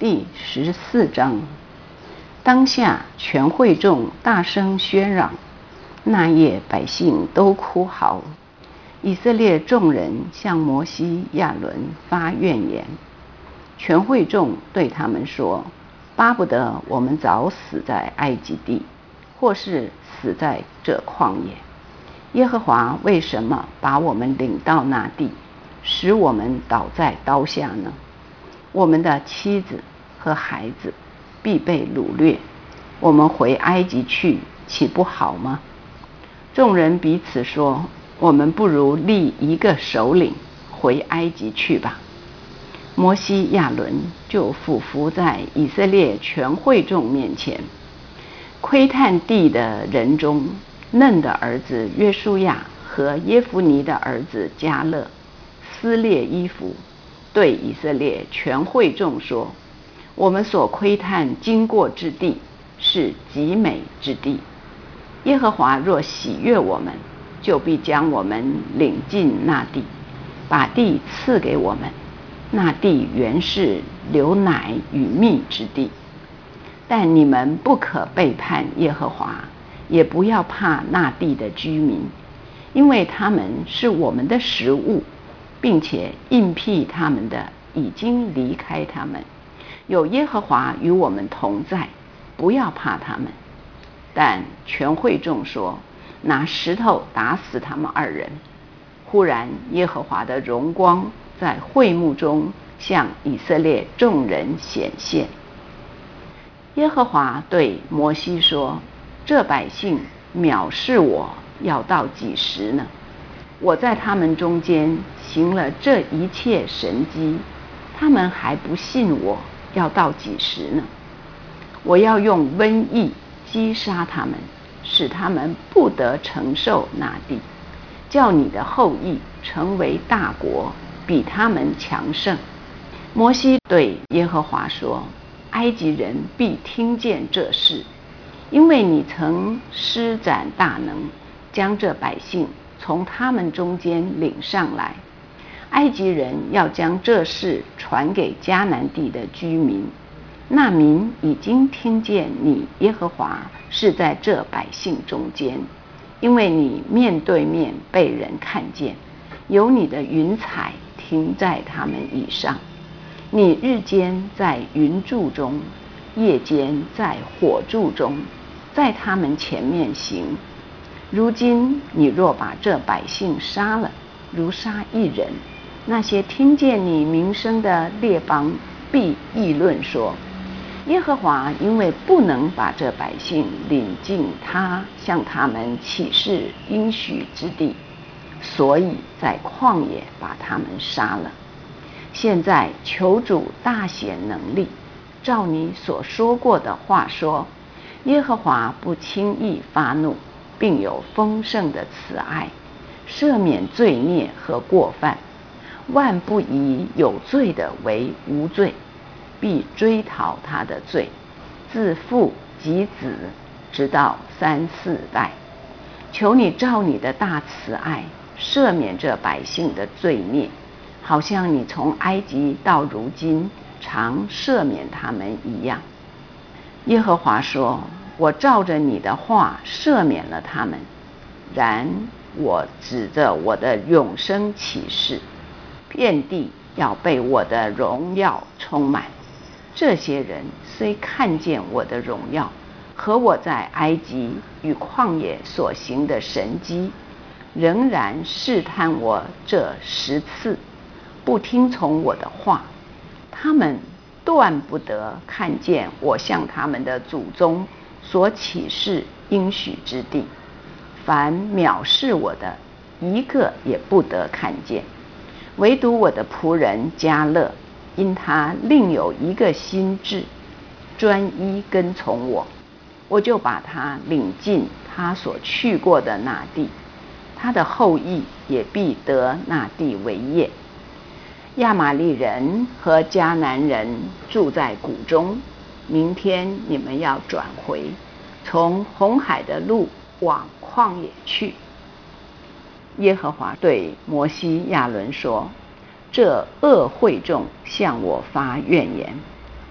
第14章。当下全会众大声喧嚷，那夜百姓都哭嚎。以色列众人向摩西、亚伦发怨言。全会众对他们说：巴不得我们早死在埃及地，或是死在这旷野。耶和华为什么把我们领到那地，使我们倒在刀下呢？我们的妻子和孩子必被掳掠，我们回埃及去，岂不好吗？众人彼此说：我们不如立一个首领，回埃及去吧。摩西、亚伦就俯伏在以色列全会众面前。窥探地的人中，嫩的儿子约书亚和耶孚尼的儿子迦勒撕裂衣服，对以色列全会众说：我们所窥探经过之地是极美之地。耶和华若喜悦我们，就必将我们领进那地，把地赐给我们。那地原是流奶与蜜之地。但你们不可背叛耶和华，也不要怕那地的居民，因为他们是我们的食物，并且应辟他们的已经离开他们。有耶和华与我们同在，不要怕他们。但全会众说：拿石头打死他们二人。忽然耶和华的荣光在会幕中向以色列众人显现。耶和华对摩西说：这百姓藐视我，要到几时呢？我在他们中间行了这一切神迹，他们还不信我，要到几时呢？我要用瘟疫击杀他们，使他们不得承受那地，叫你的后裔成为大国，比他们强盛。摩西对耶和华说：埃及人必听见这事，因为你曾施展大能，将这百姓从他们中间领上来。埃及人要将这事传给迦南地的居民，那民已经听见你耶和华是在这百姓中间，因为你面对面被人看见，有你的云彩停在他们以上。你日间在云柱中，夜间在火柱中，在他们前面行。如今你若把这百姓杀了，如杀一人，那些听见你名声的列邦必议论说：耶和华因为不能把这百姓领进他向他们起誓应许之地，所以在旷野把他们杀了。现在求主大显能力，照你所说过的话说：耶和华不轻易发怒，并有丰盛的慈爱，赦免罪孽和过犯，万不以有罪的为无罪，必追讨他的罪，自父及子，直到3、4代。求你照你的大慈爱，赦免这百姓的罪孽，好像你从埃及到如今常赦免他们一样。耶和华说：我照着你的话赦免了他们，然我指着我的永生起誓，遍地要被我的荣耀充满。这些人虽看见我的荣耀和我在埃及与旷野所行的神迹，仍然试探我这10次，不听从我的话。他们断不得看见我向他们的祖宗所起誓应许之地。凡藐视我的，一个也不得看见。唯独我的仆人迦勒，因他另有一个心志，专一跟从我，我就把他领进他所去过的那地，他的后裔也必得那地为业。亚玛利人和迦南人住在谷中，明天你们要转回，从红海的路往旷野去。耶和华对摩西、亚伦说：这恶会众向我发怨言，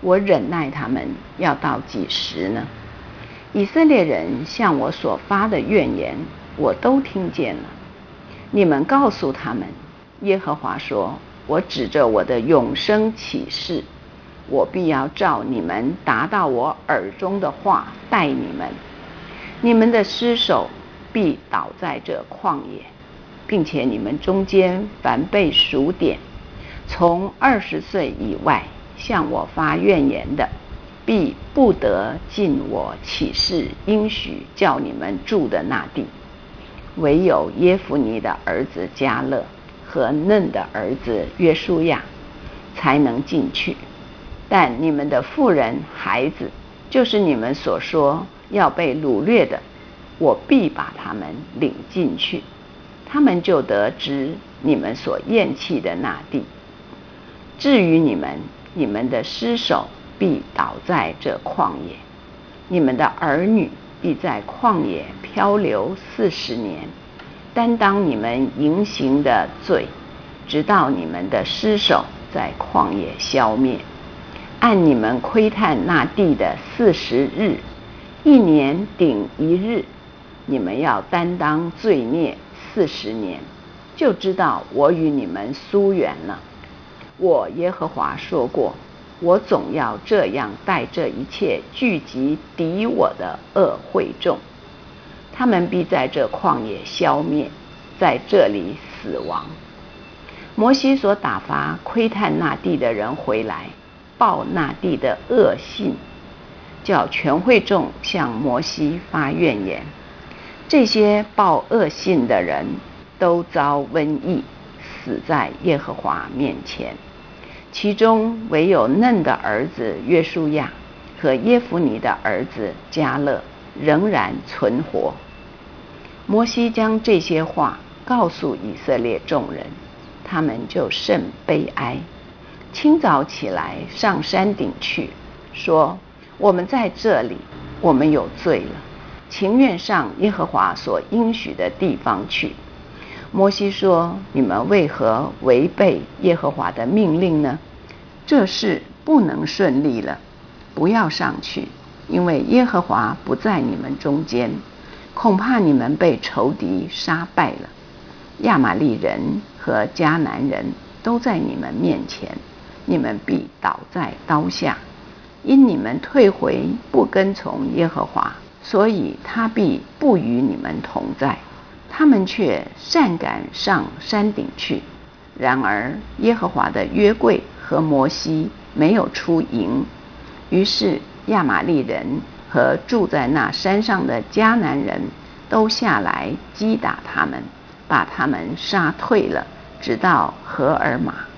我忍耐他们要到几时呢？以色列人向我所发的怨言，我都听见了。你们告诉他们，耶和华说，我指着我的永生起誓，我必要照你们达到我耳中的话待你们。你们的尸首必倒在这旷野，并且你们中间凡被数点，从20岁以外向我发怨言的，必不得进我起誓应许叫你们住的那地。唯有耶孚尼的儿子迦勒和嫩的儿子约书亚才能进去。但你们的妇人孩子，就是你们所说要被掳掠的，我必把他们领进去，他们就得知你们所厌弃的那地。至于你们，你们的尸首必倒在这旷野，你们的儿女必在旷野漂流40年，担当你们淫行的罪，直到你们的尸首在旷野消灭。按你们窥探那地的40日，1年顶1日，你们要担当罪孽40年，就知道我与你们疏远了。我耶和华说过，我总要这样待这一切聚集敌我的恶会众，他们必在这旷野消灭，在这里死亡。摩西所打发窥探那地的人回来，报那地的恶信，叫全会众向摩西发怨言。这些报恶信的人都遭瘟疫，死在耶和华面前。其中唯有嫩的儿子约书亚和耶孚尼的儿子迦勒仍然存活。摩西将这些话告诉以色列众人，他们就甚悲哀。清早起来上山顶去，说，我们在这里，我们有罪了，情愿上耶和华所应许的地方去。摩西说，你们为何违背耶和华的命令呢？这事不能顺利了，不要上去，因为耶和华不在你们中间，恐怕你们被仇敌杀败了。亚玛利人和迦南人都在你们面前，你们必倒在刀下，因你们退回不跟从耶和华，所以他必不与你们同在。他们却擅赶上山顶去，然而耶和华的约柜和摩西没有出营，于是亚玛利人和住在那山上的迦南人都下来击打他们，把他们杀退了，直到何尔玛。